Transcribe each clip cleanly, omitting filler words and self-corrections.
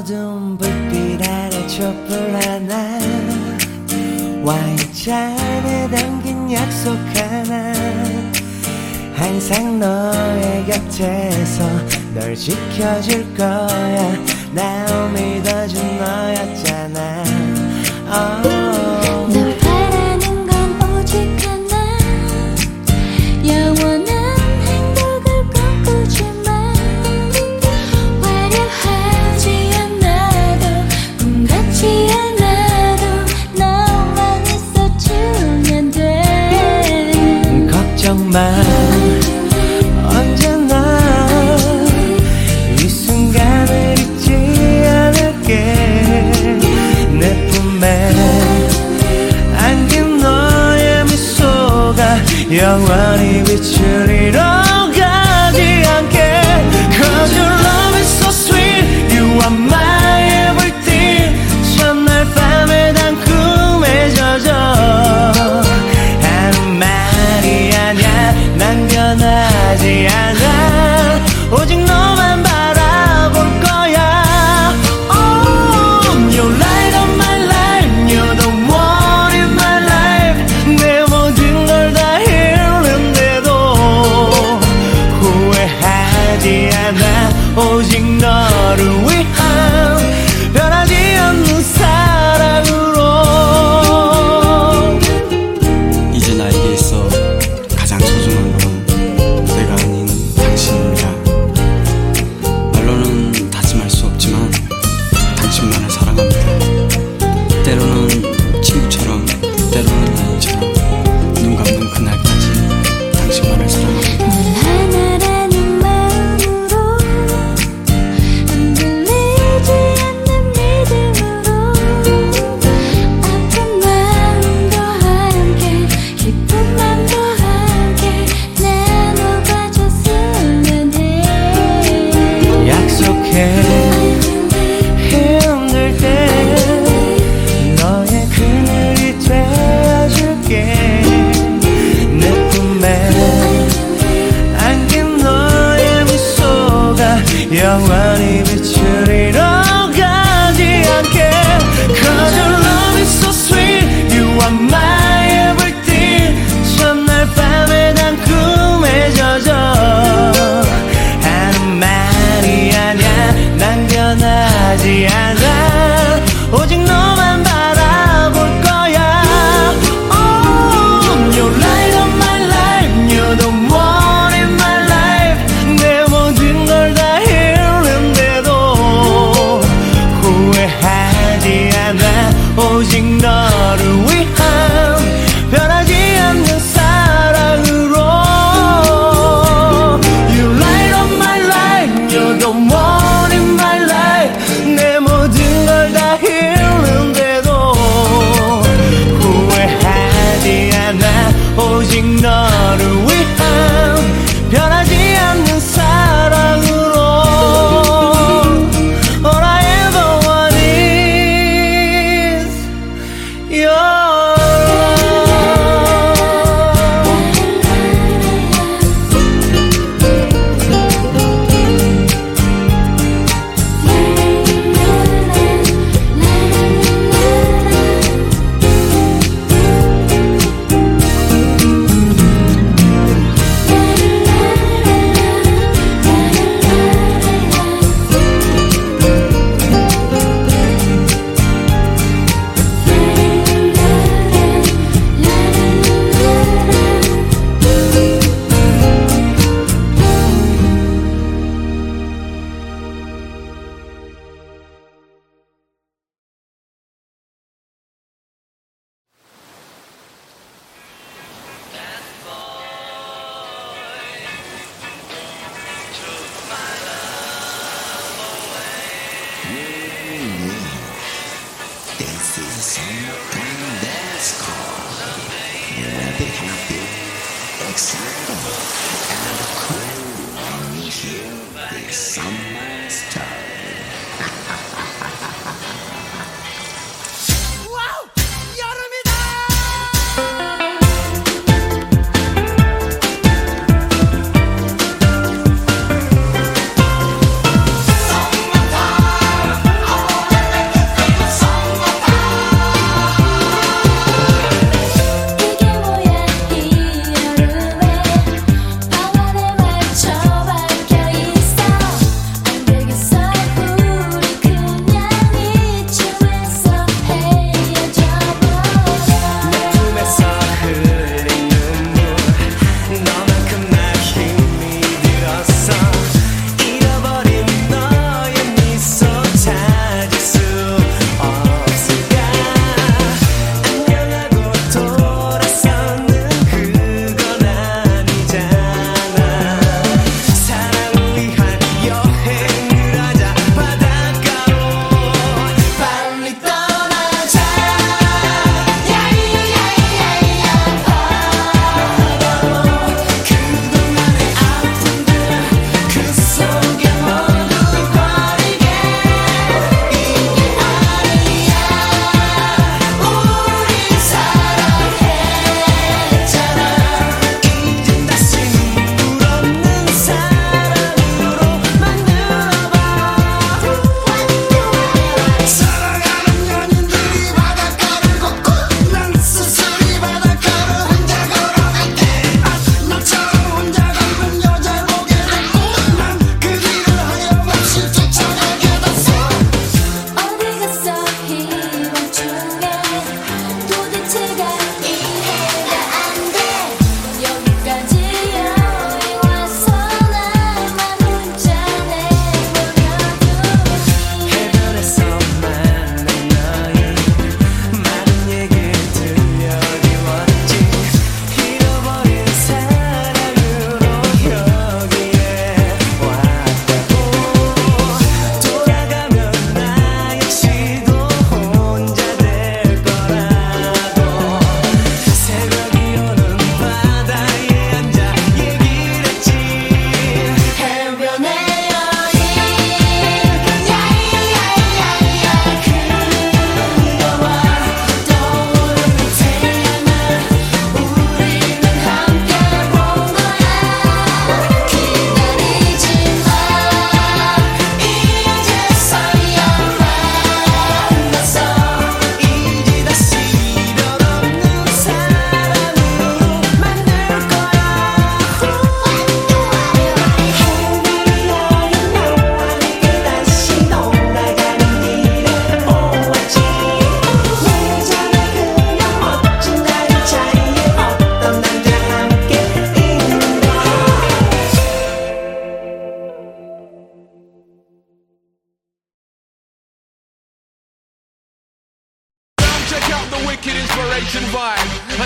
어두운 불빛 아래 촛불 하나 와인잔에 담긴 약속 하나 항상 너의 곁에서 널 지켜줄 거야 날 믿어준 너였잖아 널 바라는 건 오직 하나 영원한 행복을 꿈꾸지만 화려하지 않아도 꿈같지 않아도 너만 있어주면 돼 걱정 마 언제나 이 순간을 잊지 않을게 내 품에 안긴 너의 미소가 영원히 비추리러 가지 않게 Cause your love is so sweet You are my everything 첫날 밤에 단 꿈에 젖어 하는 말이 아냐 난 변하지 않아 오직 너만 바라볼 거야 Oh, you're light of my life You're the one in my life 내 모든 걸 다 잃는데도 후회하지 않아 오직 너를 위한 변하지 않는 사랑으로 이제 나에게 있어 가장 소중한 건 내가 아닌 당신입니다. 말로는 다짐할 수 없지만 당신만을 사랑합니다. 때로는 친구처럼 때로는 아이처럼 눈 감는 그날까지 당신만을 사랑합니다. 늘 하나라는 마음으로 흔들리지 않는 믿음으로 아픈 마음도 함께 기쁜 맘도 함께 나눠가줬으면 해 약속해 힘들 때 너의 그늘이 되어줄게 내 품에 안긴 너의 미소가 영원히 비추리러 가지 않게 Cause your love is so sweet You are my everything 첫날 밤에 단 꿈에 젖어 하는 말이 아냐 난 변하지 않아 오직 너만 바라볼 거야 Oh, you're light of my life You're the one in my life 내 모든 걸 다 잃는데도 후회하지 않아 오직 너를 위한 변하지 않는 사랑으로 You light of my life You're the one in my life 내 모든 걸 다 잃는데도 후회하지 않아 오직 너를 위한 변하지 않는 사랑으로 All I ever want is your This is something that's called you will be happy, excited, and cool when you hear this summer story. 와우! 여름이다! Summertime,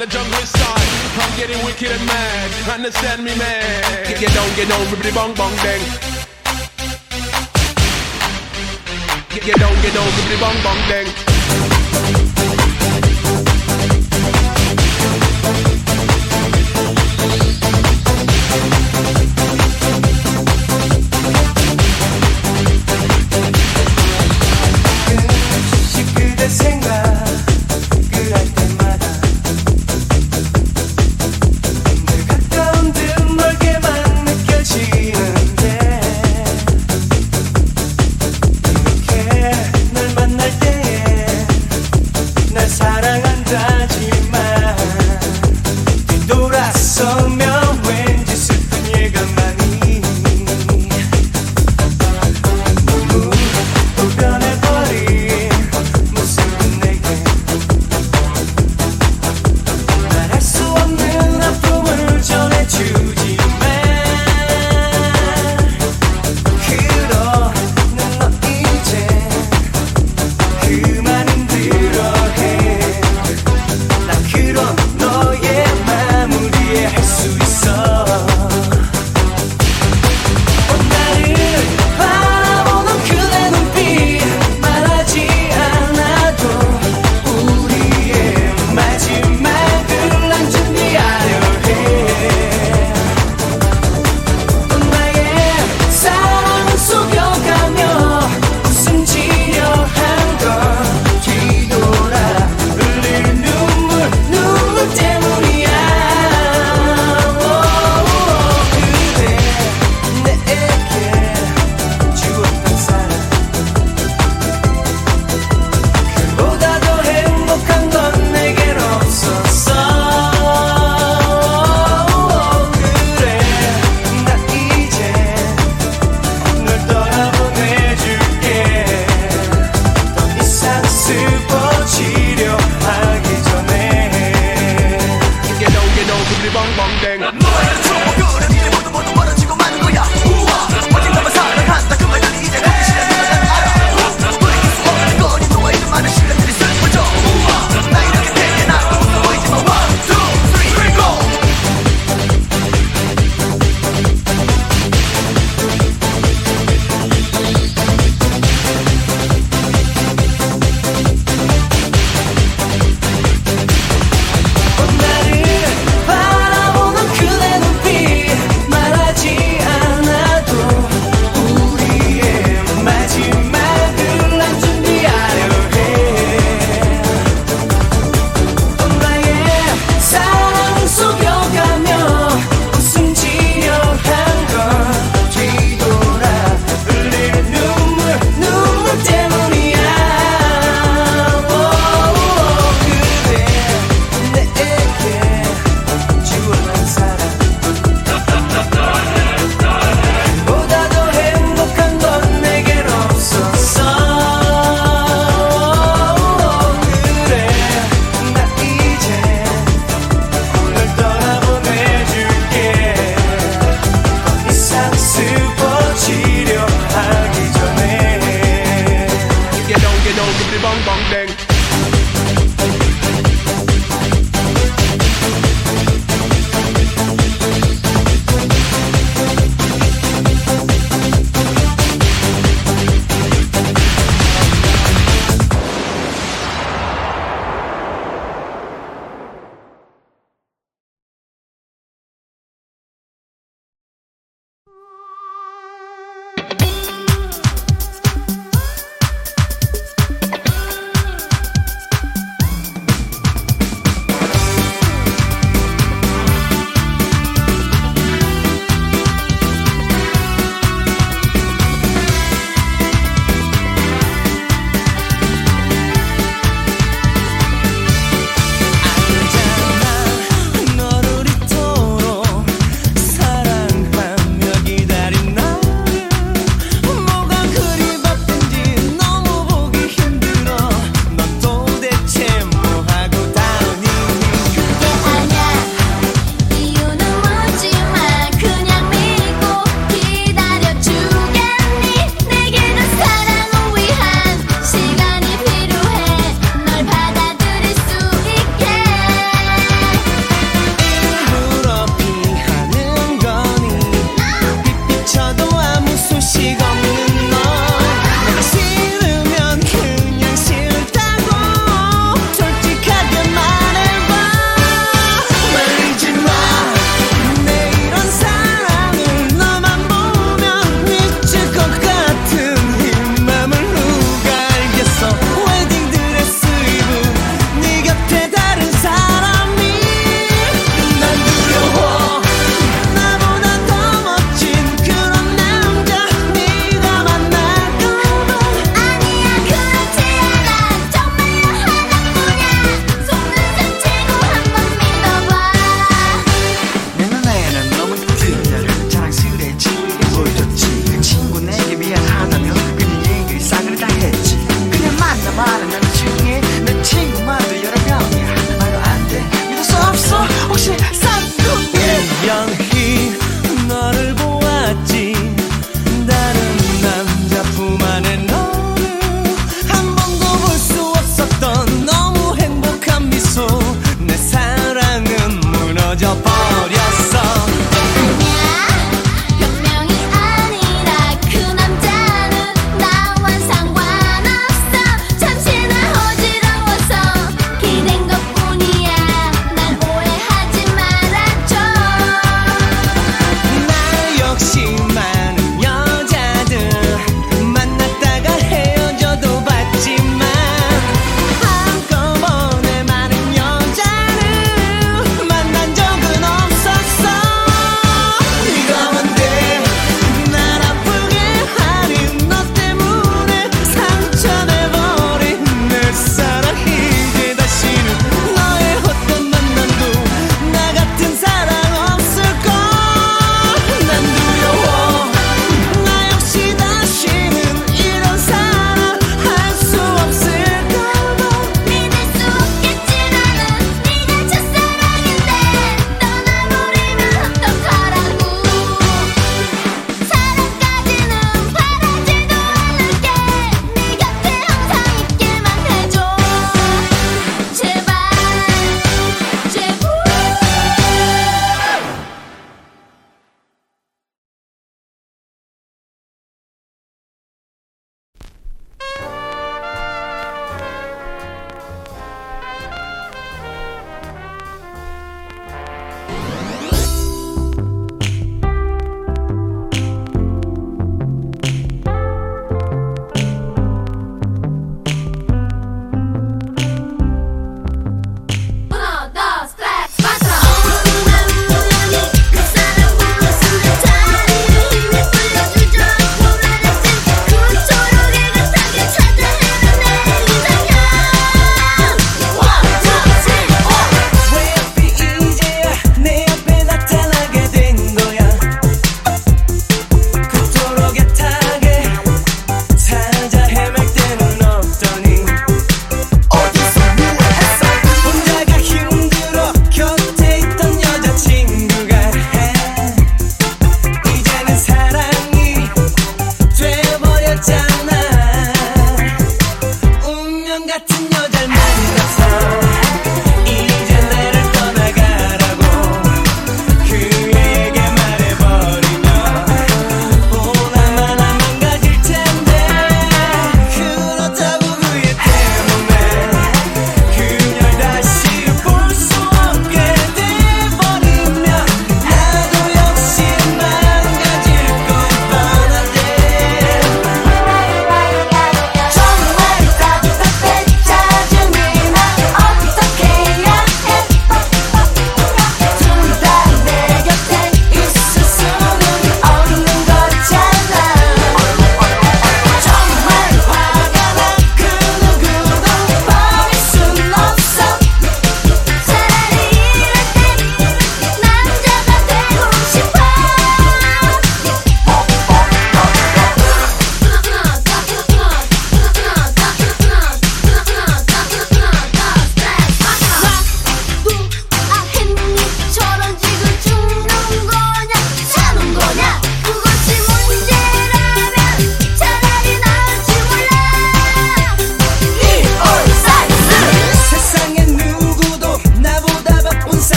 the jungle is style. I'm getting wicked and mad. Understand me, man? Get down, ribbity bong bong dang. Get down, ribbity bong bong dang. 그대 생각 그할 때마다 늘 가까운 듯 멀게만 느껴지는데 이렇게 널 만날 때에 날 사랑한다지만 뒤돌아서면 왠지 슬픈 예감만이 너무 또 변해버린 말할 수 없는 아픔을 전해주지만 그러는 너 이제 그만 힘들어해 나 그런 너의 마음을 이해할 수 있어 나를 바라보는 그대 눈빛 말하지 않아도 우리의 마지막을 난 준비하려 해 나의 사랑을 속여가며 웃음 지려 한 건 뒤돌아 흘릴 눈물 때문이야 그대 내게 주었던 사랑 그보다 더 행복한 건 내겐 없었어 그래 나 이제 널 떠나보내줄게 더 이상 슬퍼지려 하기 전에 Get down, ribbity bong bong dang. 너의 추억들은 이제 모두 멀어지고 마는 거야. 우와, 어딘 가면 사랑한다 그 말들이 이제 거기 시작되면 난 알아. 돌이킬 수 없는 거니 너와 이런 많은 시간들이 슬퍼져. 우와, 나 이렇게 되게 나도 웃어 보이지만 1, 2, 3, go. 나를 바라보는 그대 눈빛 말하지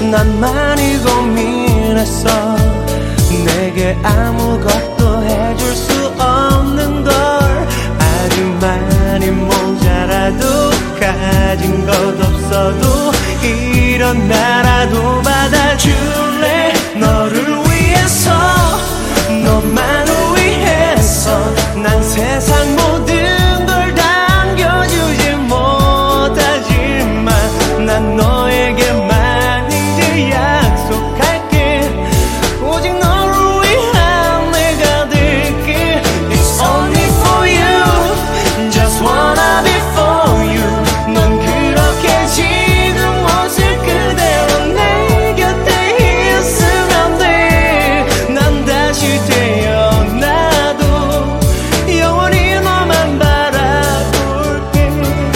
난 많이 고민했어. 내게 아무것도 해줄 수 없는 걸. 아주 많이 모자라도 가진 것 없어도 이런 나라도 받아줄래. 너를 위해서 너만을 위해서 난 세상 모든 걸 당겨주지 못하지만 난 너에게만 이제 약속할게. 오직 너를 위한 내가 될게. It's only for you, just wanna be for you. 넌 그렇게 지금 모습 그대로 내 곁에 있으면 돼. 난 다시 태어나도 영원히 너만 바라볼게.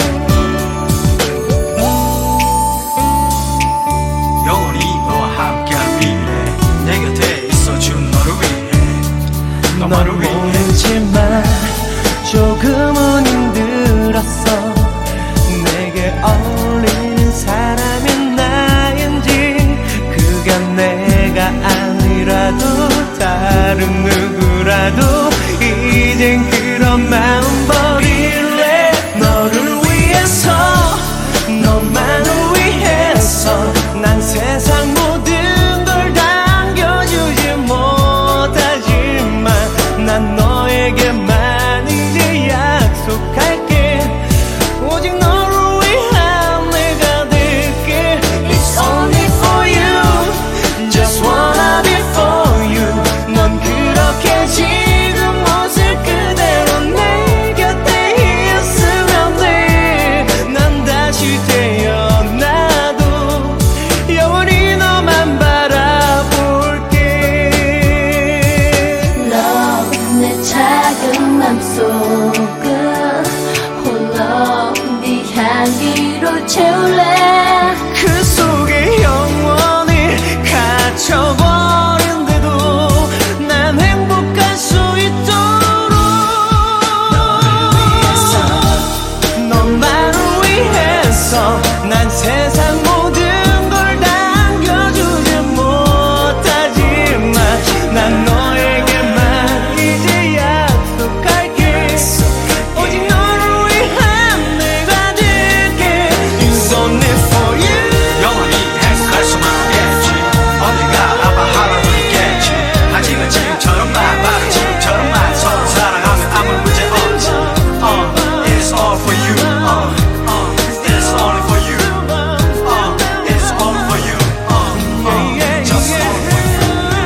영원히 너와 함께할 미래 내 곁에 있어준 너를 위해 너만을 넌 위해 모르지만 조금은 힘들었어. 내게 어울리는 사람이 나인지 그가 내가 아니라도 다른 누구라도 이젠 그런 마음 버릴래. 너를 위해서 너만을 위해서 난 세상 모든 걸 당겨주지 못하지만 난 너에게만 이제 약속할게. 오직 너를 위한 내가 될게. It's only for you, just wanna be for you. 넌 그렇게 지금 모습 그대로 내 곁에 있으면 돼. 난 다시 태어나도 영원히 너만 바라볼게. Love 내 작은 맘속을 홀로 네 향기로 채울래. 그 속에 영원히 갇혀버린데도 난 행복할 수 있도록 너만을 위해서 난 세상 모든 걸 당겨주지 못하지만 난 너에게만 이제 약속할게. 오직 너를 위한 내가 될게. It's only for you. 영원히 행복할 수만 있겠지. 언젠가 아마 하루는 있겠지. 아직은 지금처럼만 바로 지금처럼만 서로 사랑하면 아무 문제 없지. It's all for you. It's only for you. It's all for you. Just all for you.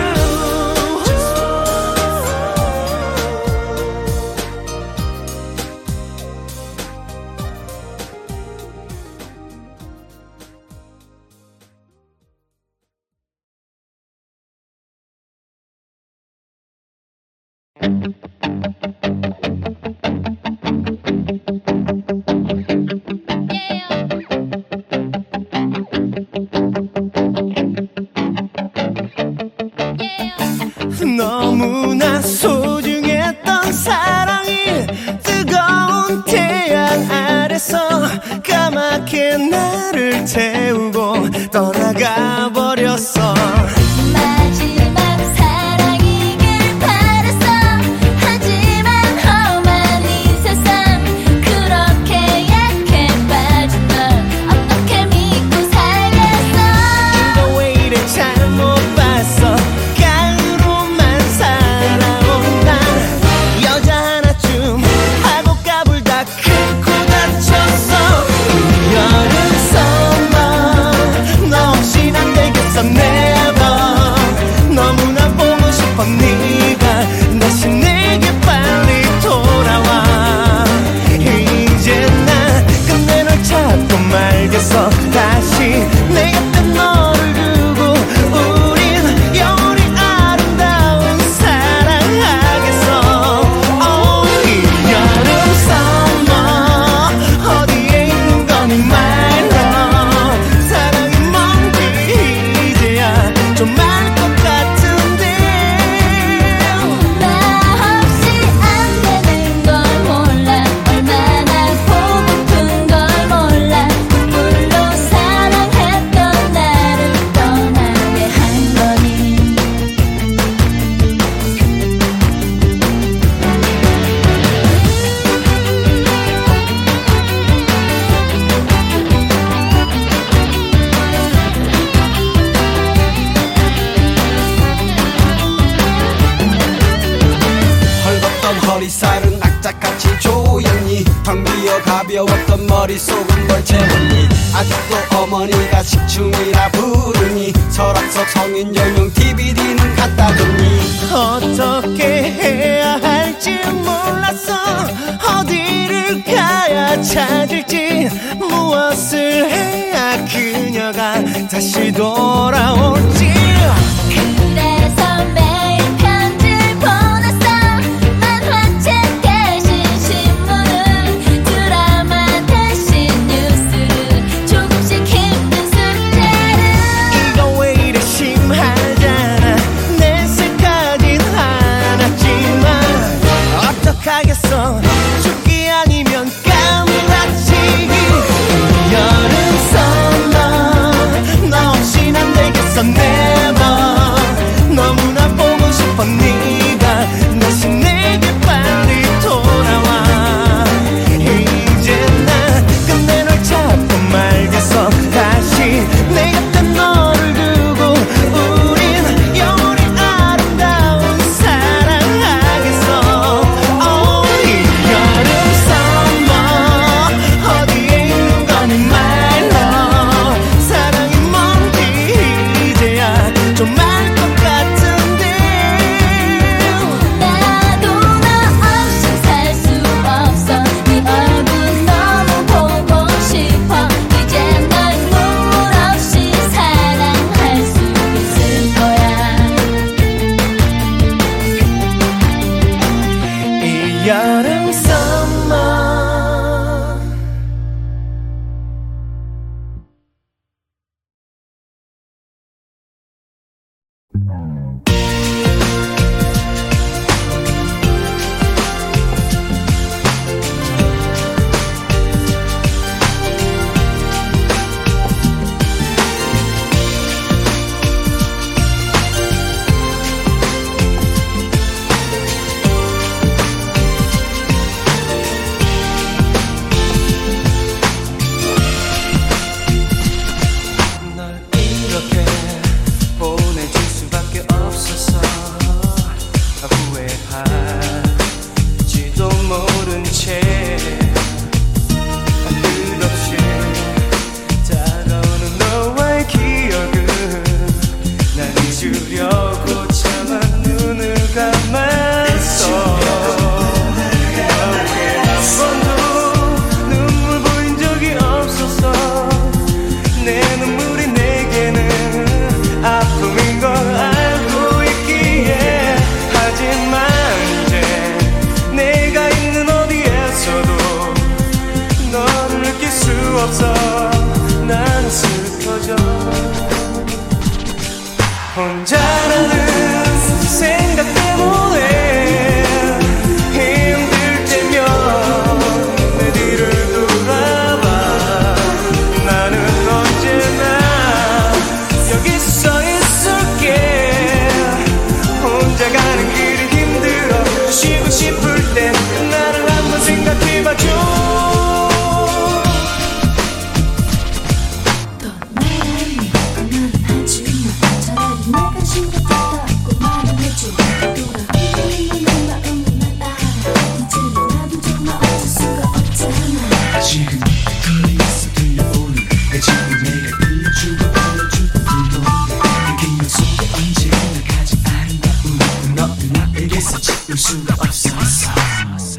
너무나 소중했던 사랑이 뜨거운 태양 아래서 까맣게 나를 태우고 떠나가 버렸어. 마지막 사랑이길 바랬어. 하지만 험한 이 세상 그렇게 약해 빠진 널 어떻게 믿고 살겠어. The way that 잘못 봤어. 가을로만 살아온 난 여자 하나쯤 하고 까불다 긁고 다쳤어. 여름 선물 머리살은 악착같이 조였니 텅 비어 가벼웠던 머릿속은 뭘 채웠니 아직도 어머니가 식충이라 부르니 서랍 속 성인 전용 DVD는 갖다 줬니 어떻게 해야 할지 몰랐어 어디를 가야 찾을지 무엇을 해야 그녀가 다시 돌아올지 그래서 매일 편지를 보냈어 만화책 대신 신문을 드라마 대신 뉴스를 조금씩 힘든 숙제를 이거 왜 이래 심하잖아 내 색까진 하나지만 어떡하겠어 죽기 아니면 까무라치기 여름 썸머 너 없인 안 되겠어 never 너무나 보고 싶어 네가 다시 내게 빨리 돌아와 이제 난 끝내 널 잡고 말겠어 다시 내 곁에 너를 두고 우린 영원히 아름다운 사랑하겠어 이 여름 썸머 어디에 있는 거니 my love 사랑이 뭔지 이제야 좀 알 것 같은데 나도 너 없이 살 수 없어 네 얼굴 너무 보고 싶어 이제 널 눈물 없이 사랑할 수 있을 거야 이 여름 썸머 널 이렇게 보내줄 수밖에 없어서 후회할지도 모른 채 끝없이 다가오는 너와의 기억은 날 잊으려고 참아 눈을 감았어 너에게 한 번도 눈물 보인 적이 없어서 내 눈물이 내게는 아픔인 걸 알고 있기에 하지만 이제 내가 있는 어디에서도 너를 느낄 수 없어 나는 슬퍼져 혼자라는 생각 때문에 힘들 때면 내 뒤를 돌아봐 나는 언제나 여기 서 있을게 혼자 가는 길이 힘들어 쉬고 싶을 땐 나를 한번 생각해봐줘 지금 거리에서 들려오는 내 지금 내가 들려주고 보여주던 그 노래 내 기억 속에 언제나 가장 아름다운 너는 나에게서 지울 수가 없었어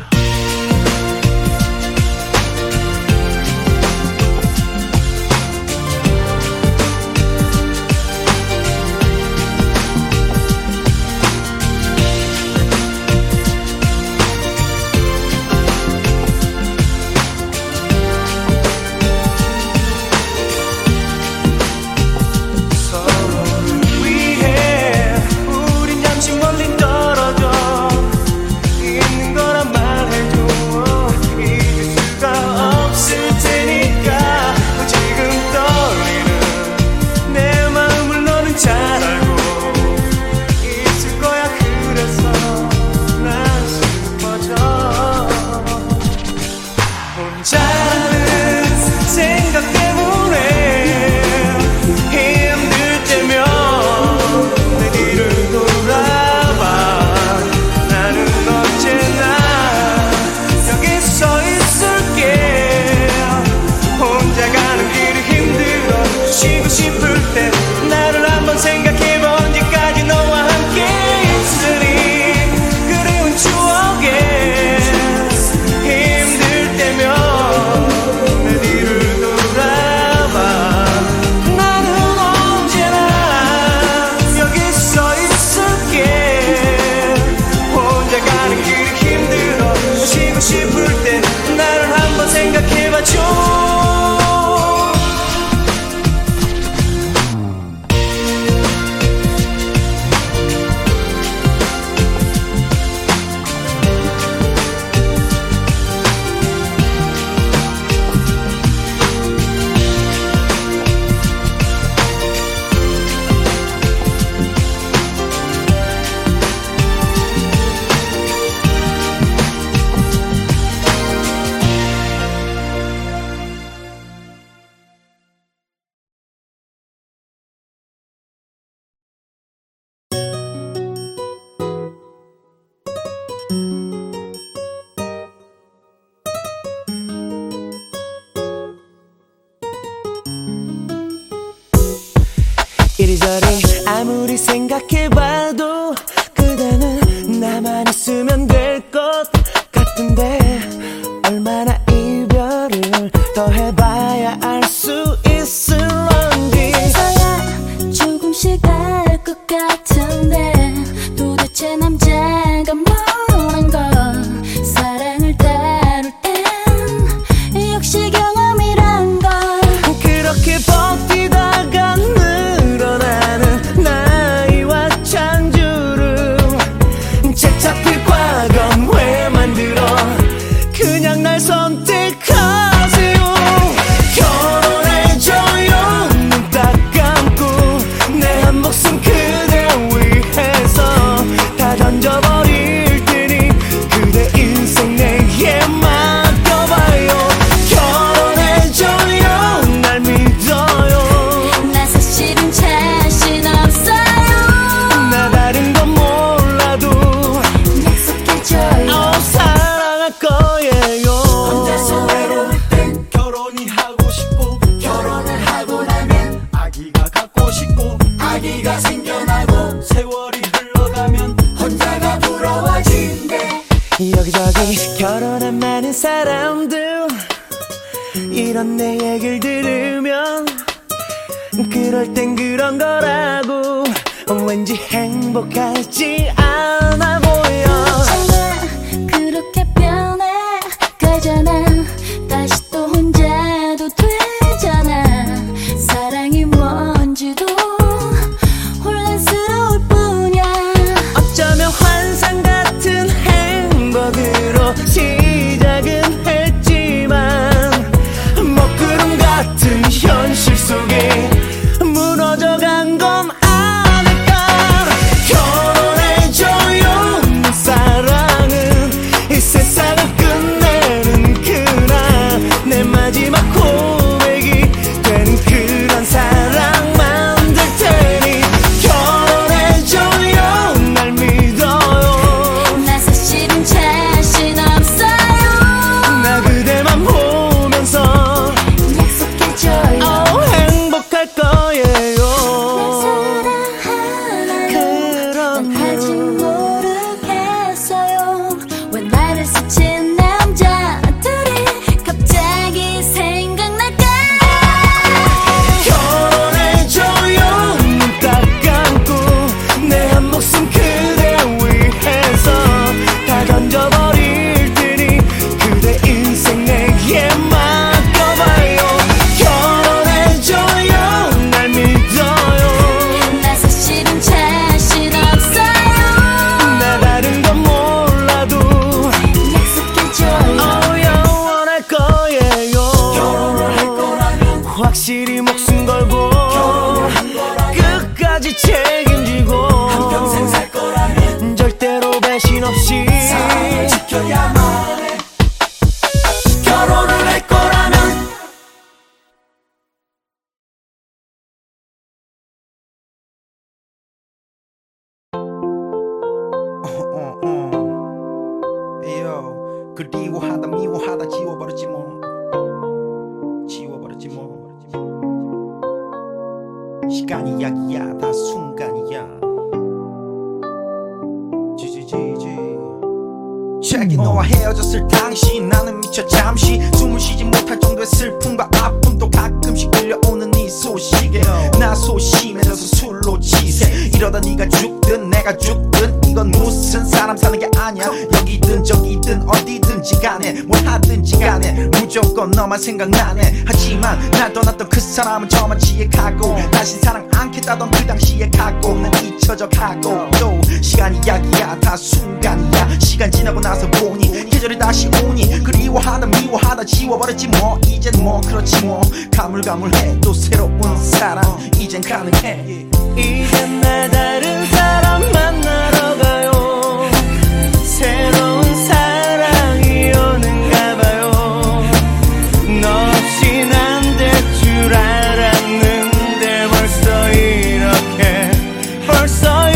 저기 결혼한 많은 사람들 이런 내 얘기를 들으면 그럴 땐 그런 거라고 왠지 행복하지 않아 보여. 그렇게 변해가잖아. 다시 또 혼자도 되잖아. 사랑이 뭔지도 혼란스러울 뿐이야. 어쩌면 환상 같은 행복으로 시작은 했지만 먹구름 같은 현실 속에 무너져간 건 아닐까. 결혼해줘요. 내 사랑은 이 세상을 끝내는 그날 내 마지막 고백이 된 그런 사랑 만들 테니 결혼해줘요. 날 믿어요. 나 사실은 자신 없어요. 나 그대만 보면서 약속해줘요. 행복할 거예요. 난 아직 모르겠어요. 왜 나를 스친 남자들이 갑자기 생각날까. 결혼해줘요. 눈 딱 감고 내 한 목숨 그대 위해서 다 던져버릴 테니 그대 인생 내게 맡겨봐요. 결혼해줘요. 날 믿어요. 나 사실은 자신 없어요. 나 다른 건 몰라도 약속해줘요. 영원할 거예요. 결혼을 할 거라면 확실히 목숨 걸고 끝까지 책임지고 한평생 살 거라면 절대로 배신 없이 사랑을 지켜야만 해. 결혼을 할 거라면 에요 그리워하다 미워하다 지워버렸지 뭐. 지워버렸지 뭐. 시간이 약이야 다 순간이야. 지지지지 책이 너와 헤어졌을 당시 나는 미쳐 잠시 숨을 쉬지 못할 정도의 슬픔과 아픔도 가끔씩 들려오는 이 소식에 나 소심해져서 술로 치세. 이러다 네가 죽든 내가 죽든 이건 무슨 사람 사는 게 아니야. 여기든 저기든 어디든지 간에 뭘 하든지 간에 무조건 너만 생각나네. 하지만 날 떠났던 그 사람은 저만치에 가고 다시 사랑 않겠다던 그 당시에 가고 난 잊혀져 가고 또 시간이 약이야 다 순간이야. 시간 지나고 나서 보니 계절이 다시 오니 그리워하다 미워하다 지워버렸지 뭐. 이젠 뭐 그렇지 뭐. 가물가물해 또 새로운 사랑 이젠 가능해. 이젠 나 다른 사람 만나러 가요. 새로운 사랑이 오는가 봐요. 너 없인 안 될 줄 알았는데 벌써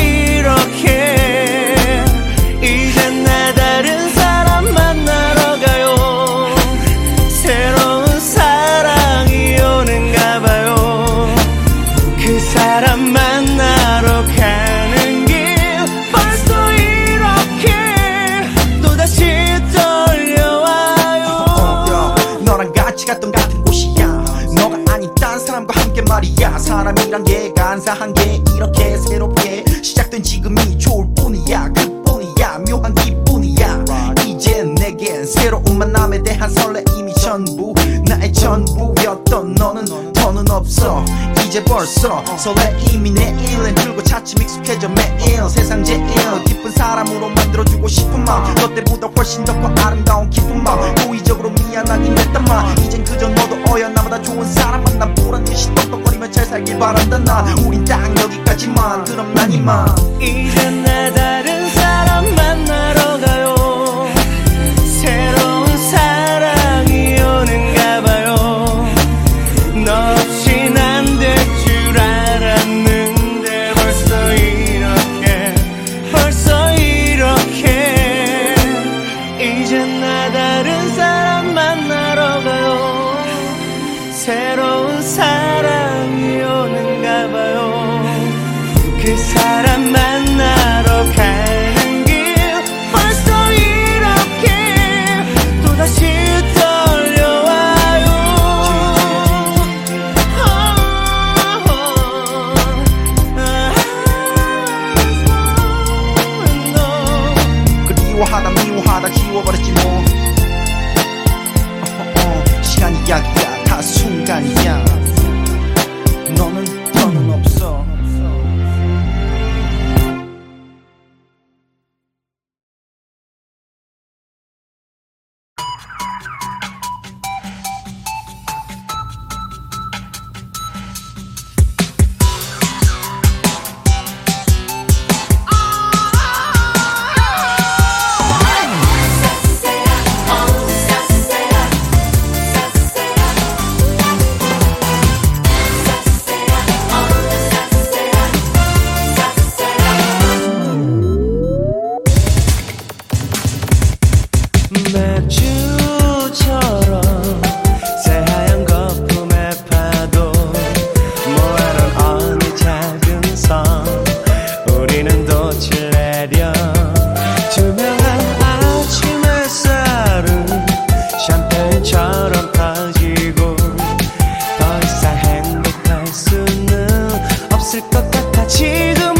이렇게 이젠 나 다른 사람 만나러 가요. 새로운 사랑이 오는가 봐요. 그 사람 만나러 가는 길 벌써 이렇게 또다시 떨려와요. 너랑 같이 갔던 같은 곳이야. 너가 아닌 딴 사람과 함께 말이야. 사람이란 게 간사한 게 이렇게 새롭게 시작된 지금이 좋을 뿐이야. 그뿐이야 묘한 기분이야. 이젠 내겐 새로운 만남에 대한 설레임이 전부 나의 전부였던 너는 더는 없어. 이제 벌써 설레임이 내일은 줄고 차츰 익숙해져 매일. 세상 제일 기쁜 사람으로 만들어주고 싶은 마음 너 때보다 훨씬 더 아름다운 기쁜 마음. 고의적으로 미안하긴 했단만 이젠 그저 너도 나보다 좋은 사람 만나 보란 듯이 똑똑거리며 잘 살길 바란다 나. 우린 딱 여기까지만 그럼 난 이만. 이젠 나 다른 사람 만나러 가요. 새로운 사랑이 오는가 봐요. 너 없인 안 될 줄 알았는데 벌써 이렇게 이젠 나 다른 사람 만나러 가요. 새로운 사랑이 오는가 봐요. 그 사람 만나러 가는 길 벌써 이렇게 순간 야야 다 순간이야 너는 없어 맥주처럼 새하얀 거품에 파도 모아놓은 어느 작은 섬 우리는 돛을 내려 투명한 아침 햇살은 샴페인처럼 터지고 더 이상 행복할 수는 없을 것 같아 지금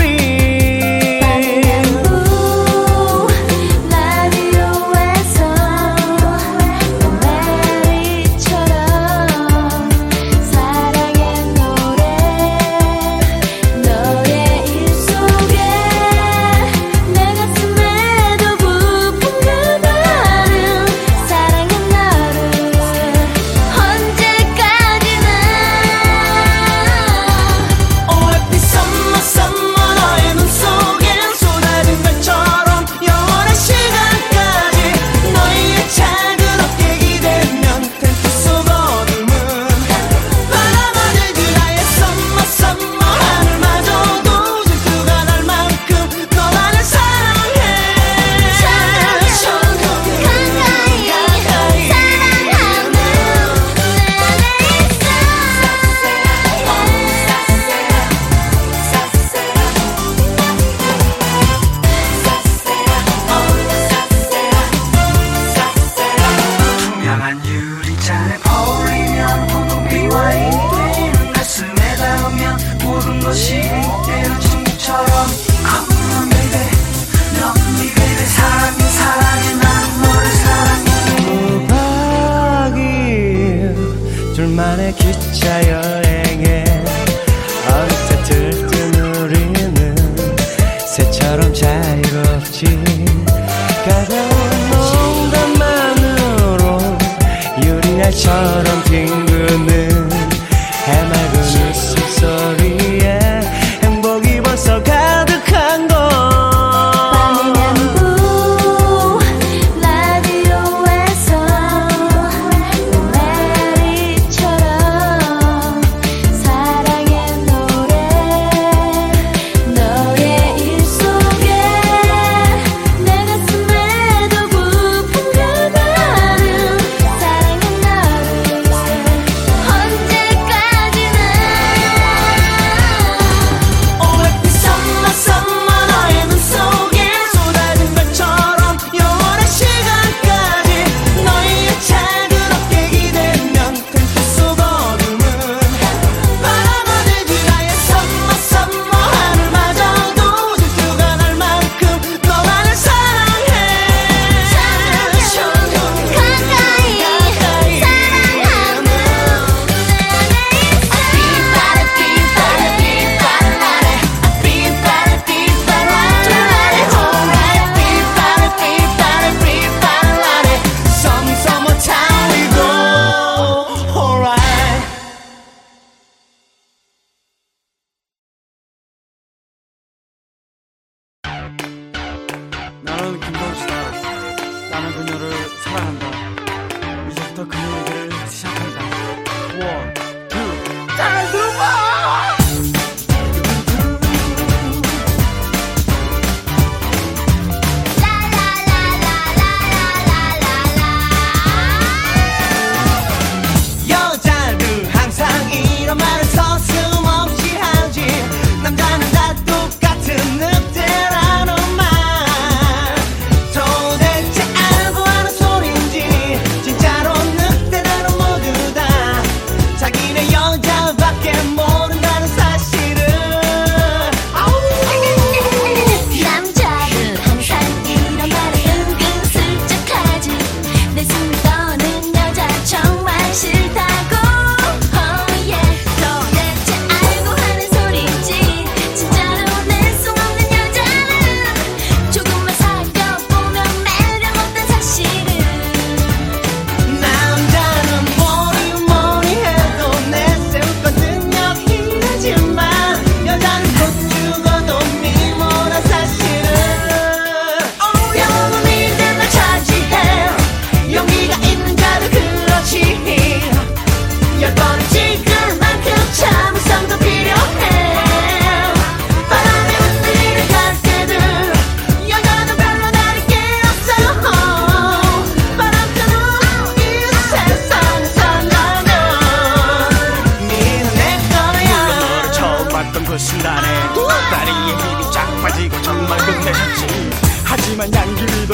둘만의 기차 여행에 어느새 들뜬 우리는 새처럼 자유롭지 가벼운 농담만으로 유리알처럼 뒹구는 해맑은 웃음소리에 행복이 벌써 가득한 걸 나는 김동수다. 나는 그녀를 사랑한다. 이제부터 그녀에게를 시작한다. 원, 투, 잘 들어봐! 여자들 항상 이런 말을 서슴없이 하지 남자는 다 똑같은 늑대라는 말 도대체 알고 하는 소린지 진짜로 늑대다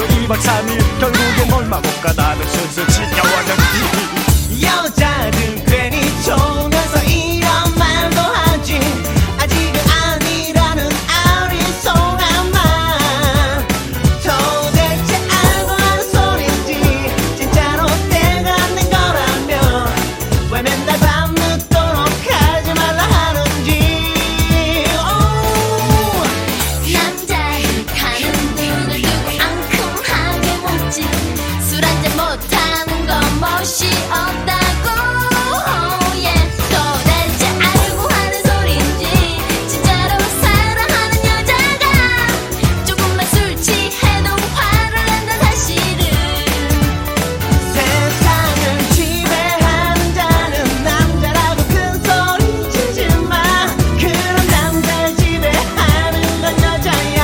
그 2박 3일 결국엔 뭘 마법과 나는 슬슬 지겨워졌지. 여자들 괜히 좋으면서 이런 말도 하지. 아직은 아니라는 아리송한 말. 도대체 알고 하는 소린지 진짜로 때가 안 된 거라면 왜 맨날 밤늦도록 하지 말라 하는지. 남자들 가는 눈을 두고 앙큼하게 묻지. 술 한잔 못하는 건 멋이 없다고. yeah. 도대체 알고 하는 소린지 진짜로 사랑하는 여자가 조금만 술 취해도 화를 낸다 사실은. 세상을 지배하는 자는 남자라고 큰 소리 치지 마. 그런 남자를 지배하는 건 여자야.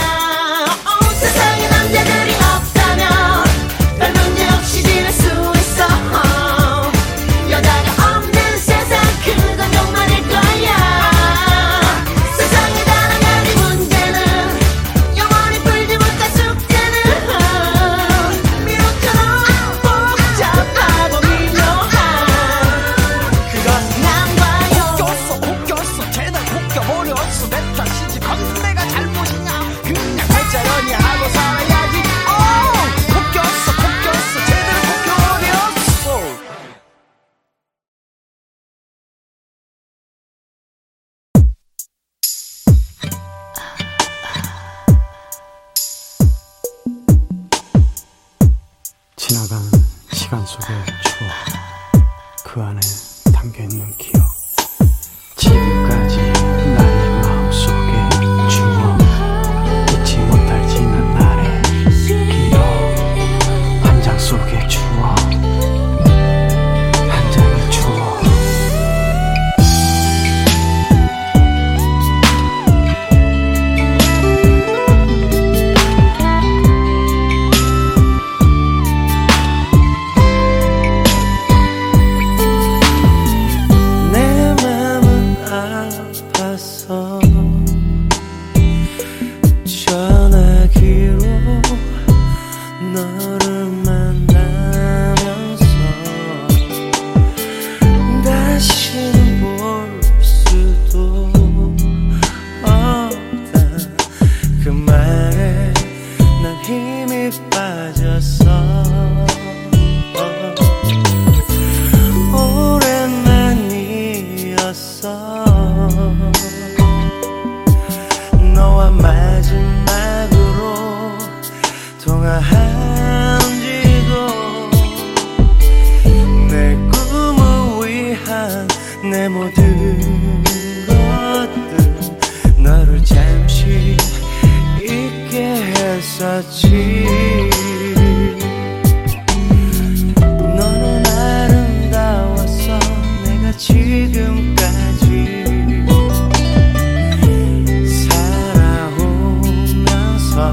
세상에 남자들이 없다면 별 문제 없이 지낼 수 있어. 여자가 없는 세상 그건 욕만일 거야. 세상에 단 한 가지 문제는 영원히 풀지 못할 숙제는 미혹처럼 복잡하고 미묘한 그것은 남과요. 혹였어 쟤는 혹여버렸어. 내 탓이지 그건 내가 잘못이냐. 그냥 발자연이 하고 살아야지. 혹였어 쟤는 혹여버렸어. 지나간 시간 속의 추억, 그 안에 담겨있는 기억, 지금까지 나의 마음속의 추억, 잊지 못할 지난 날의 기억, 한 장 속의 추억, 한 장의 추억. 내 맘은 아파서 전화기로 너를 만나면서 다시는 볼 수도 없다 그 말에 난 힘이 빠졌어. 오랜만이었어. 너와 마지막으로 통화한 지도 내 꿈을 위한 내 모든 것들 너를 잠시 잊게 했었지. 너는 아름다웠어. 내가 지금까지 살아오면서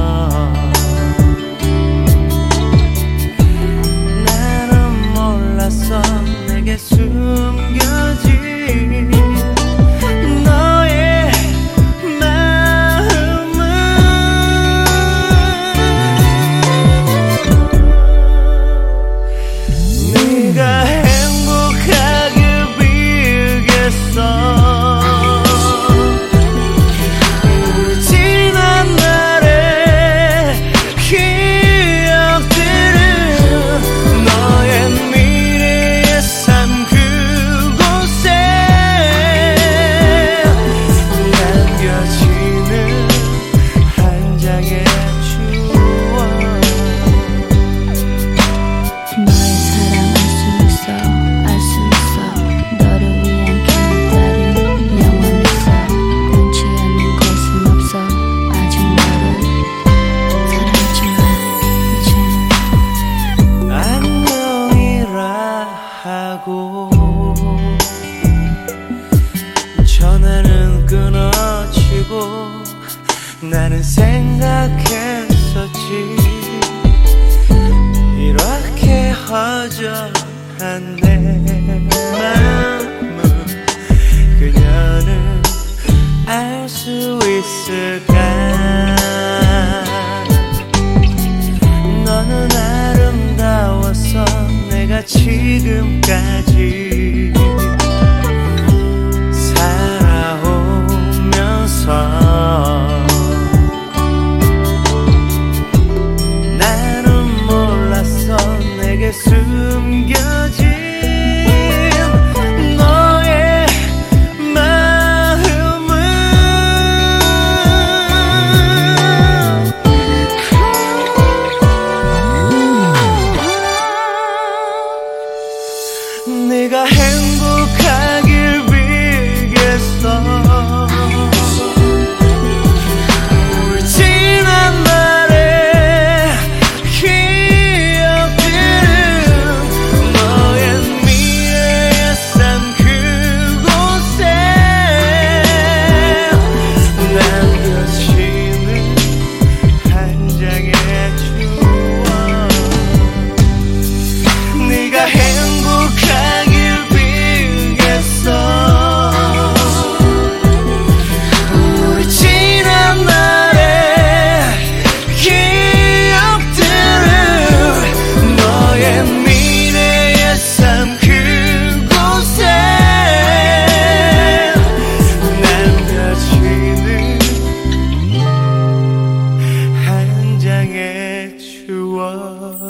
나는 몰랐어. 내게 숨겨진 너의 마음은 네가 행복하길 빌겠어. 우리 지난 날의 기억들은 너의 미래의 삶 그곳에 남겨지는 한 장의 추억. 너의 사랑할 수 있어. 알 수 있어. 너를 위한 기다림 영원했어. 변치 않는 것은 없어. 아직 너를 사랑하지만 이제 안녕이라 하고 전화는 끊어지고 나는 생각했었지. 이렇게 허전한 내 마음은 그녀는 알 수 있을까.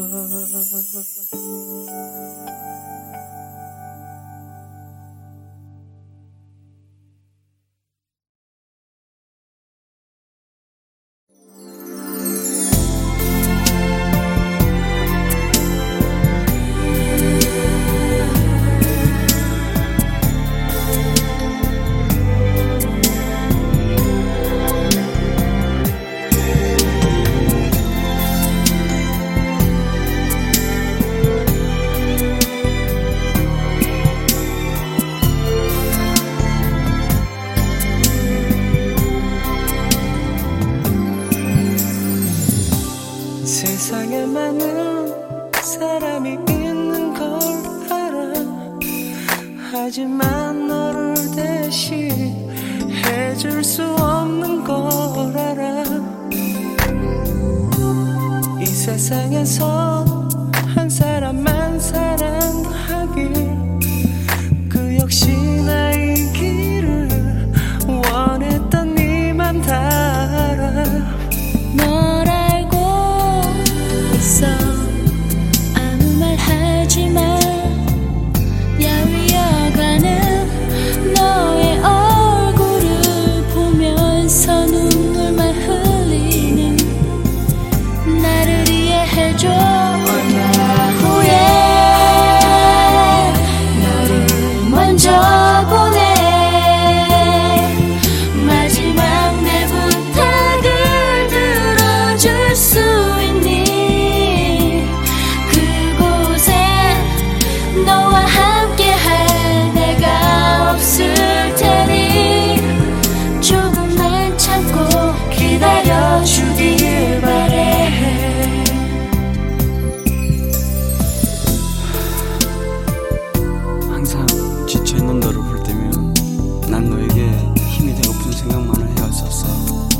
세상에 많은 사람이 있는 걸 알아. 하지만 너를 대신해줄 수 없는 걸 알아. 이 세상에서 한 사람만 사랑하길, 그 역시 나의 길을 원했던 네 맘 다 알아. 널 알고 있어. 아무 말 하지마. 야위어가는 너의 얼굴을 보면서 눈물만 흘리는 나를 이해해줘. 얼마 후에 너를 먼저 보내. 마지막 내 부탁을 들어줄 수 있니? 그곳에 너와 함께할 내가 없을 테니 조금만 참고 기다려주길 바래. 항상 지쳐있는 너를 볼 때면 난 너에게 힘이 되고픈 생각만을 해왔었어.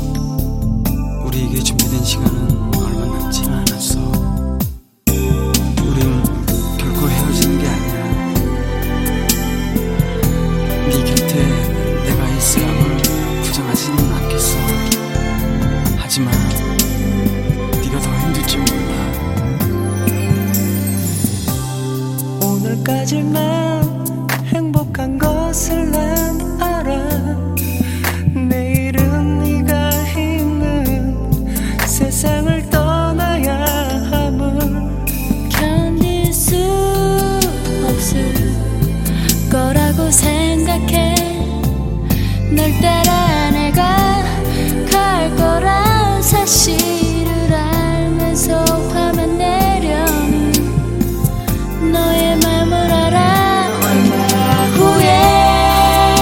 우리에게 준비된 시간은 얼마 남지 않았어. 우린 결코 헤어지는 게 아니야. 네 곁에 내가 있으라고 부정하지는 않겠어. 하지만 네가 더 힘들지 몰라. 오늘까지만 행복한 것을 난 알아. 내일은 네가 있는 세상을 떠나야 함을 견딜 수 없을 거라고 생각해. 널 따라 내가 갈 거란 사실을 알면서 화만 내려는 너의 맘을 알아. 얼마 후에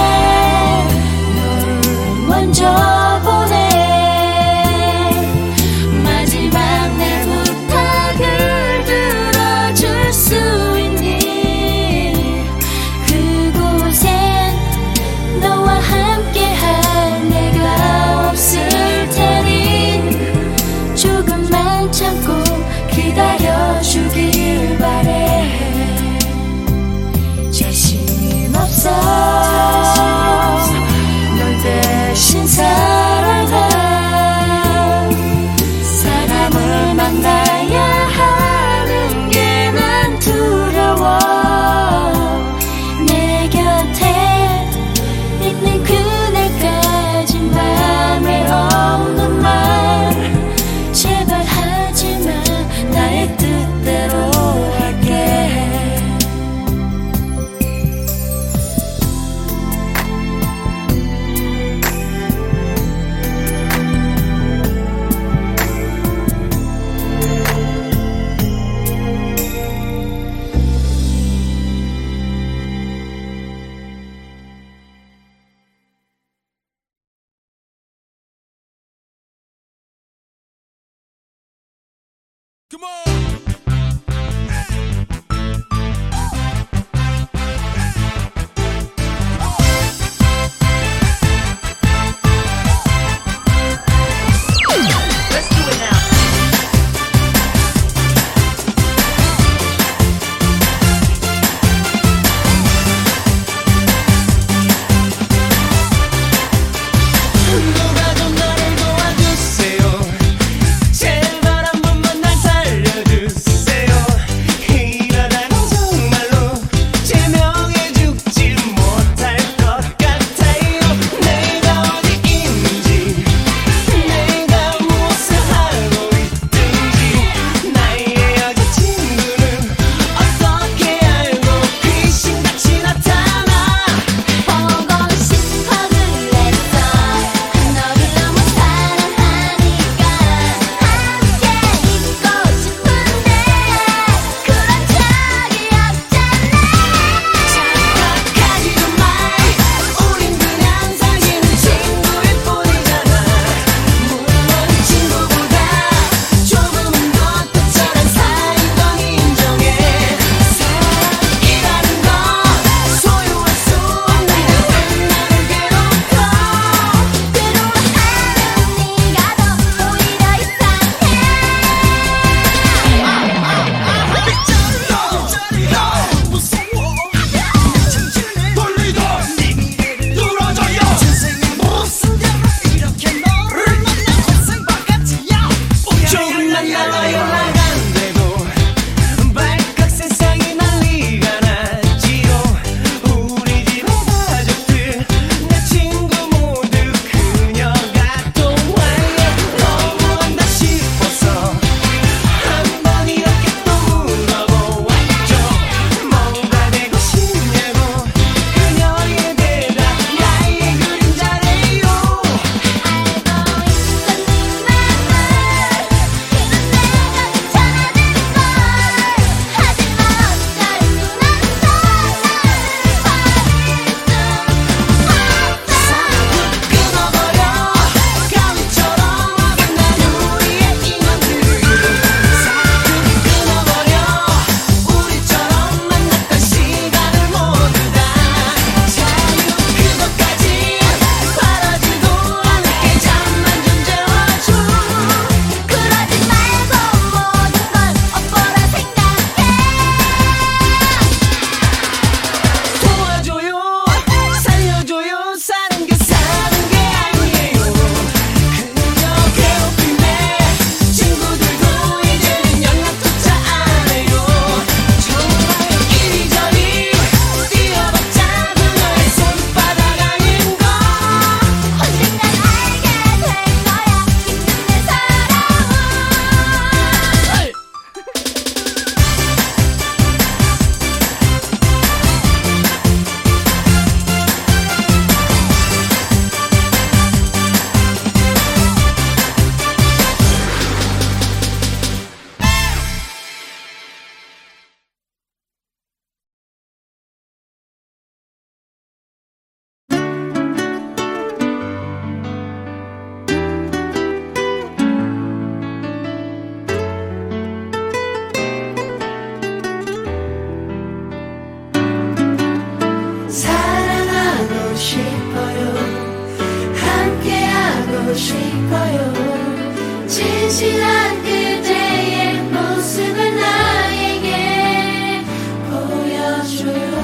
거요. 진실한 그대의 모습을 나에게 보여줘요.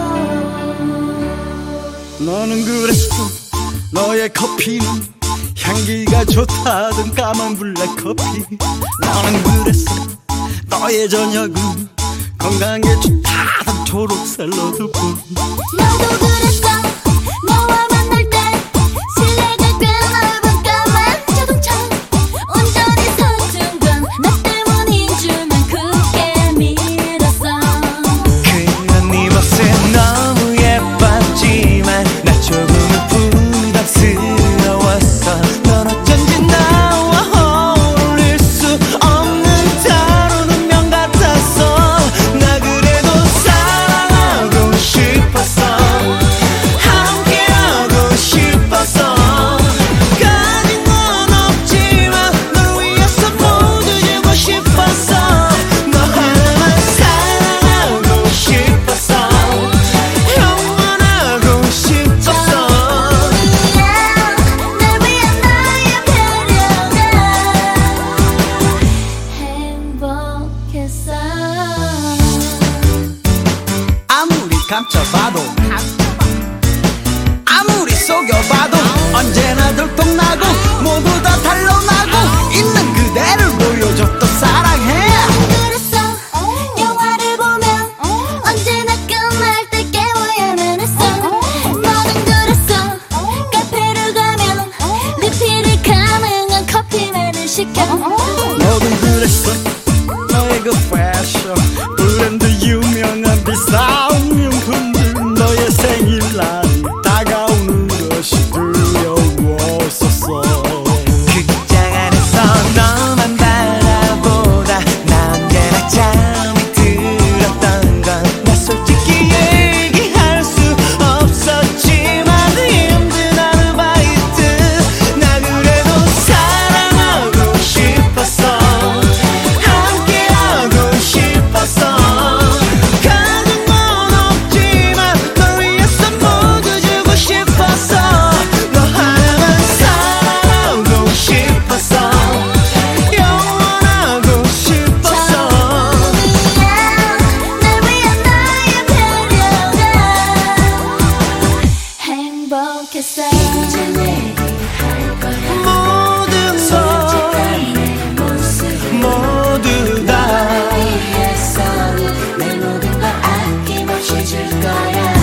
너는 그랬어. 너의 커피는 향기가 좋다던 까만 블랙커피. 너는 그랬어. 너의 저녁은 건강에 좋다던 초록 샐러드뿐. 너도 그랬어. 너와 만날 때 실내가 꽤 넓은 까만 자동차. 운전이 서툰 건 나 때문인 줄만 굳게 믿었어. 그런 네 모습 너무 예뻤지만 나 조금은 부담스러웠어. 넌 어쩐지 나와 어울릴 수 없는 다른 운명 같았어. 나 그래도 사랑하고 싶었어. 함께하고 싶었어. 가진 건 없지만 널 위해서 모두 주고 싶었어. 너 하나만 사랑하고 싶었어. 영원하고 싶었어. 날 위한 나의 배려가 행복했어. 아무리 감춰봐도 아무리 속여봐도 언제나 들통나고 모두 다 탄로나고 있는 그대를 보여줬던 사랑해. 그랬어. 영화를 보면 언제나 끝날 때 깨워야만 했어. 너는 그랬어. 카페를 가면 리필이 가능한 커피만을 시켜. 너도 그랬어. 너의 그 패션 브랜드 유명한 비싼 명품들. 너의 생일날이 다가오는 것이 두려웠었어. 극장 안에서 너만 바라보다 나 언제나 잠이 들었던 건 나 솔직히 얘기할 수 없었지만 힘든 아르바이트. 나 그래도 사랑하고 싶었어. 함께하고 싶었어. 가진 건 없지만 널 위해서 모두 주고 싶었어. 너 하나만 사랑하고 싶었어. 영원하고 싶었어. 날 위한 나의 배려가 행복했어. 모든 것 모두 다 내 모든 걸 아낌없이 줄 거야.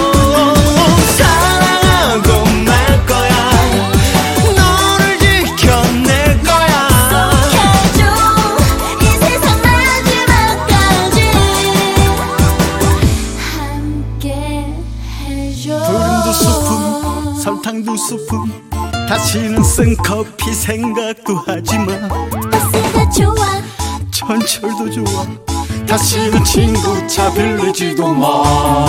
사랑하고 말 거야. 너를 지켜낼 거야. 해줘 이 세상 마지막까지 함께 해줘. 푸른 두 스푼 설탕 두 스푼 다시는 쓴 커피 생각도 하지마. 버스가 좋아. 전철도 좋아. 다시는 친구차 빌리지도 마.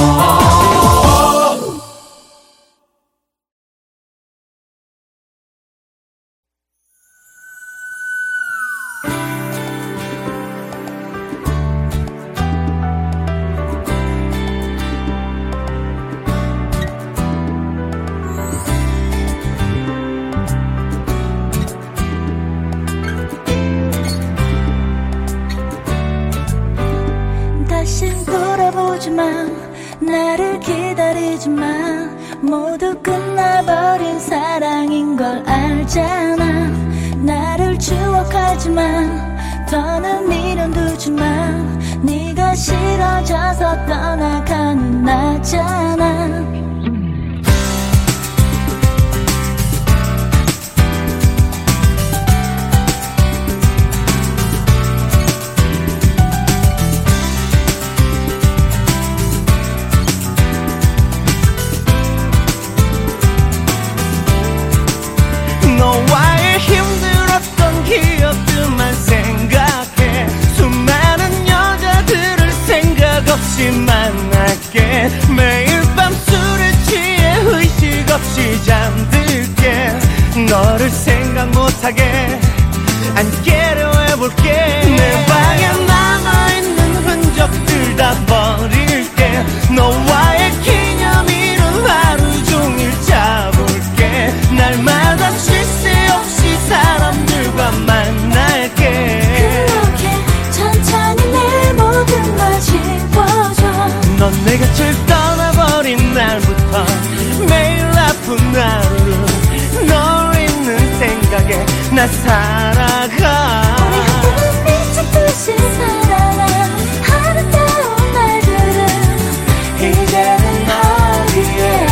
다신 돌아보지 마. 나를 기다리지 마. 모두 끝나버린 사랑인 걸 알잖아. 나를 추억하지 마. 더는 미련 두지 마. 네가 싫어져서 떠나가는 나잖아. 너와의 힘들었던 기억들만 생각해. 수많은 여자들을 생각 없이 만날게. 매일 밤 내 곁을 떠나버린 날부터 매일 아픈 하루를 널 잊는 생각에 나 살아가. 우리 한때는 미친 듯이 살아가. 아름다운 날들은 이제는 어디에.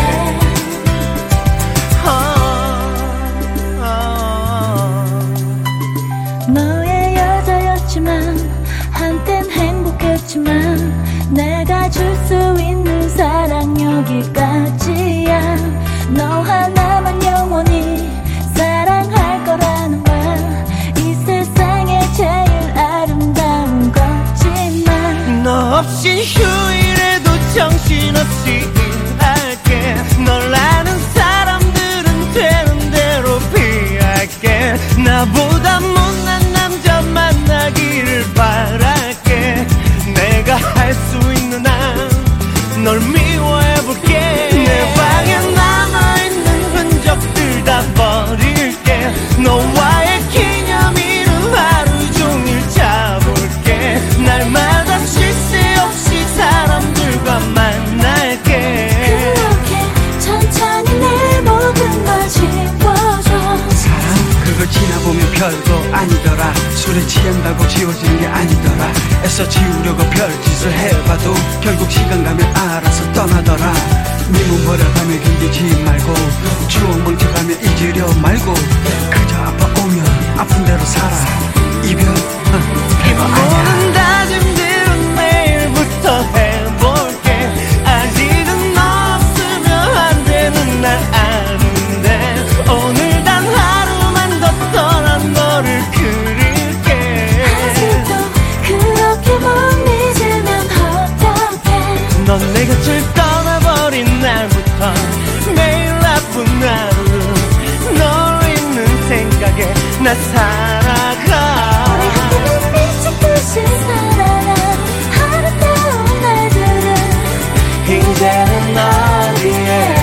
너의 여자였지만 한땐 행복했지만 내가 줄 수 있는 사랑 여기까지야. 너 하나만 영원히 사랑할 거라는 말 이 세상에 제일 아름다운 거지만 너 없인 휴일에도 정신없이 일할게. 널 아는 사람들은 되는 대로 피할게. 나보다 못난 남자 만나기를 바랄게. 내가 할 수 있는 한 널 미워해볼게. 내 방에 남아있는 흔적들 다 버릴게. 너와의 기념일은 하루 종일 잡을게. 날마다 쉴 새 없이 사람들과 만날게. 그렇게 천천히 내 모든 걸 지워줘. 사랑 그걸 지나보면 별거 아니더라. 술에 취한다고 지워지는 게 아니더라. 애써 지우려고 별짓을 해봐도 결국 시간 가면 알아서 떠나더라. 미문 버려가며 견디지 말고 추억 멈춰가며 잊으려 말고 그저 아파오면 아픈 대로 살아. 이별 별거 아니야. 모든 다짐들은 내일부터 해볼게. 아직은 너 없으면 안 되는 날 아는데 오늘 단 하루만 더 떠난 너를 그릴게. 아직도 그렇게 못 잊으면 어떡해. 넌 내 곁을 떠나버린 날부터 매일 아픈 하루를 널 잊는 생각에 나 살아가. 우리 한때는 미친 듯이 살아가. 아름다운 날들은 이제는 어디에.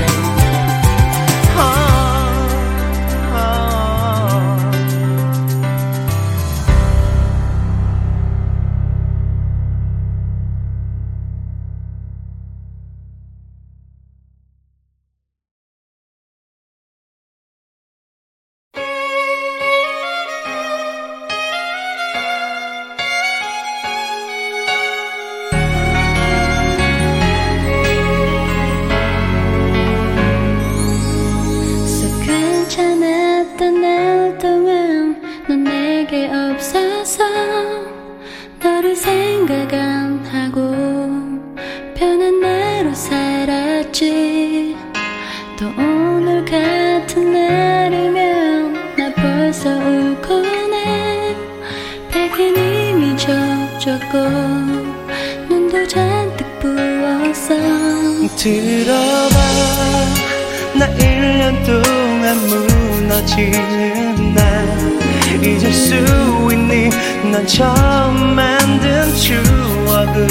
괜찮았던 날 동안 넌 내게 없어서 너를 생각 안 하고 편한 나로 살았지. 또 오늘 같은 날이면 나 벌써 울곤 해. 베개 이미 젖었고 눈도 잔뜩 부었어. 들어봐 나 1년 동안 무너지는 날 잊을 수 있니. 넌 처음 만든 추억을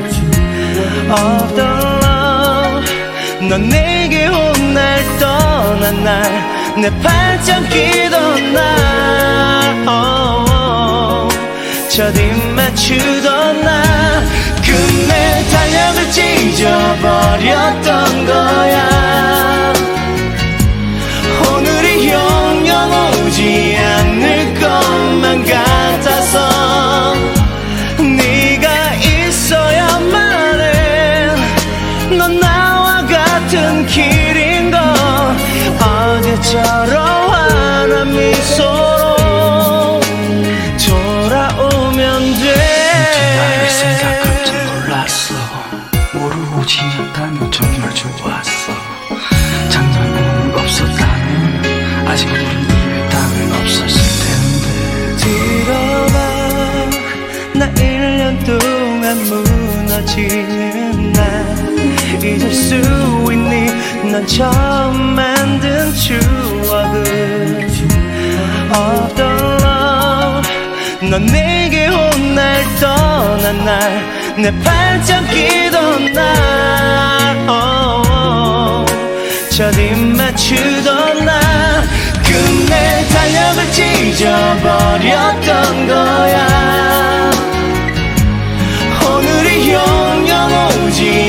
Of the love. 넌 내게 온 날 떠난 날 내 발짝 끼던 날 첫 입 맞추던 날 끝내 달력을 찢어버렸던 거야. 오늘이 영영 오지 않을 것만 같아서 네가 있어야만 해. 넌 나와 같은 길인 걸 어제처럼 환한 미소로 돌아오면 돼. 나를 생각할지 몰랐어. 모르고 지냈다면 정말 좋았어. 작년 오늘 없었다면 아직 우린 이별 따윈 없었을 텐데. 들어봐 나 1년 동안 무너지는 날 잊을 수 있니. 넌 처음 만든 추억을 Of the love. 넌 내게 온 날 떠난 날 내 발짝 끼던 날 첫 입 맞추던 날 끝내 달력을 찢어버렸던 거야. 오늘이 영영 오지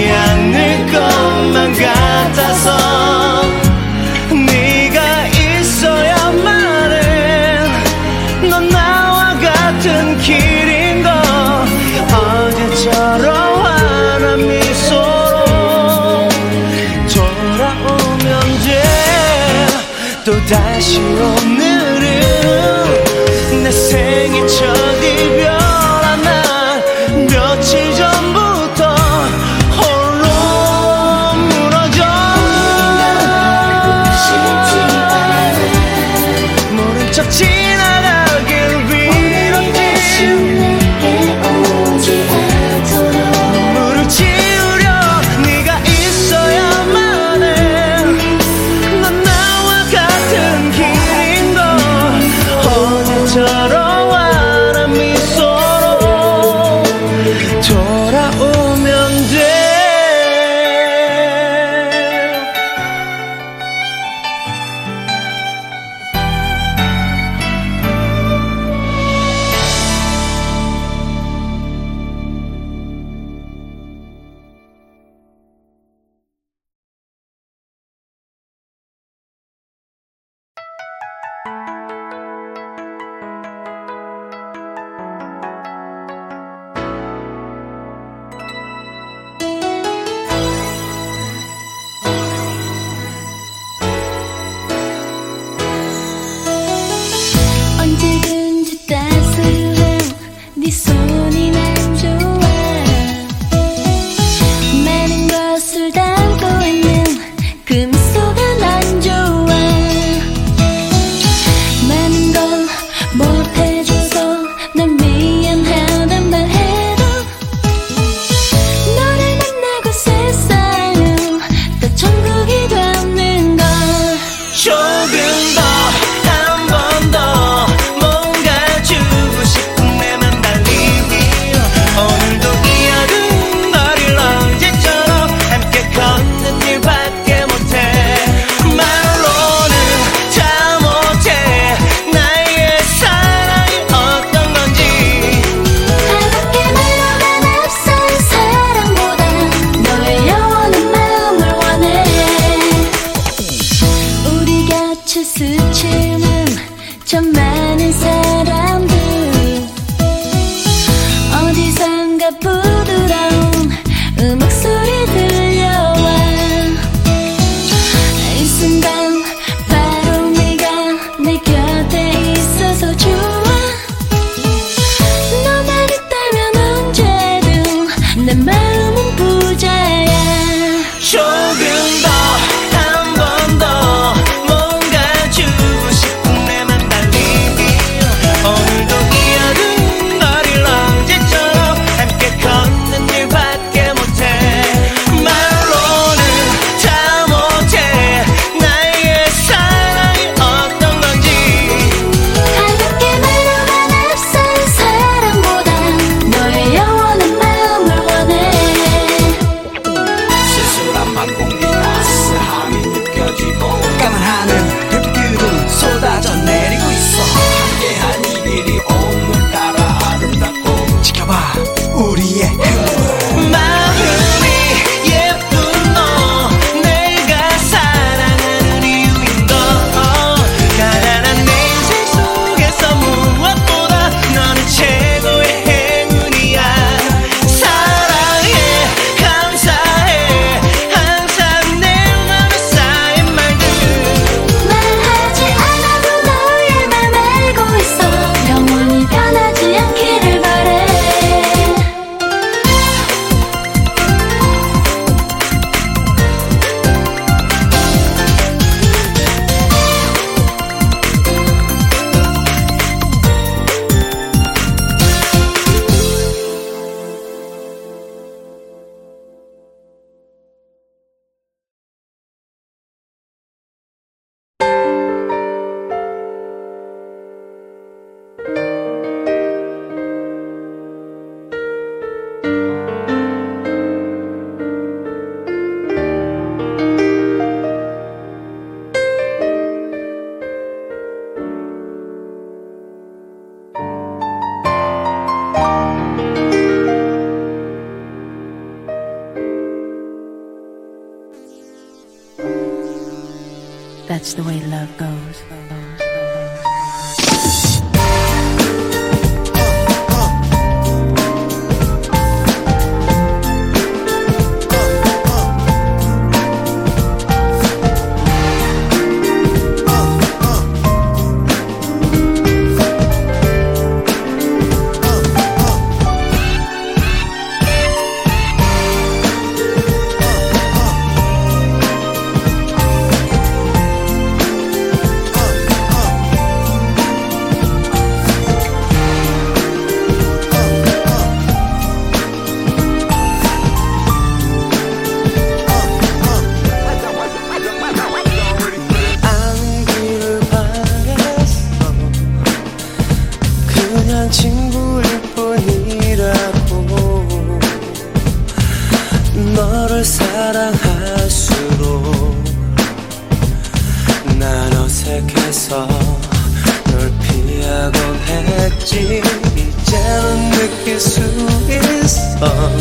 다시 오늘은 내 생일 첫 이별한 날 며칠 전부터 홀로 무너져 모른 척 지나가길 빌었지 눈물을 지우려 네가 있어야만 해 넌 나와 같은 길인 걸 어제처럼 환한 미소로 돌아오면 돼 언제든지 따스한 네 손이 난 좋아 많은 것을 담고 있는 그 미소가 난 좋아 많은 걸 못해줘서 널 미안하단 말해도 너를 만나고 세상은 또 천국이 되는 걸 조금 더 한 번 더 뭔가 주고 싶은 내 맘 달리기 오늘도 이 어두운 거리를 언제처럼 함께 걷는 일밖에 못해 말로는 다 못해 나의 사랑이 어떤 건지 차갑게 말로가 낯선 사랑보다 너의 영원한 마음을 원해 우리 곁을 스치는 저 많은 사람들 어디선가 부드러운 음악 소리 들려와 이 순간 바로 네가 내 곁에 있어서 좋아 너만 있다면 언제든 내 마음은 부자야 조금 더 한 번 더 뭔가 주고 싶은 내 맘 달리기 오늘도 이 어두운 거리를 언제처럼 함께 걷는 일밖에 못해 말로는 다 못해 나의 사랑이 어떤 건지 차갑게 말로가 낯선 사랑보다 너의 영원한 마음을 원해 쓸쓸한 밤 공기 따스함이 느껴지고 까만 하늘 별빛들은 쏟아져 내리고 있어 함께한 이별이 오늘따라 아름답고 지켜봐 우리의 행운 마음이 예쁜 너 내가 사랑하는 이유인 걸 가난한 내 인생 속에서 무엇보다 너는 최고의 행운이야 사랑해 감사해 항상 내 맘에 쌓인 말들 말하지 않아도 너의 맘 알고 있어 영원히 변하지 않기를 바래 That's the way love goes. 널 사랑할수록 난 어색해서 널 피하곤 했지. 이제는 느낄 수 있어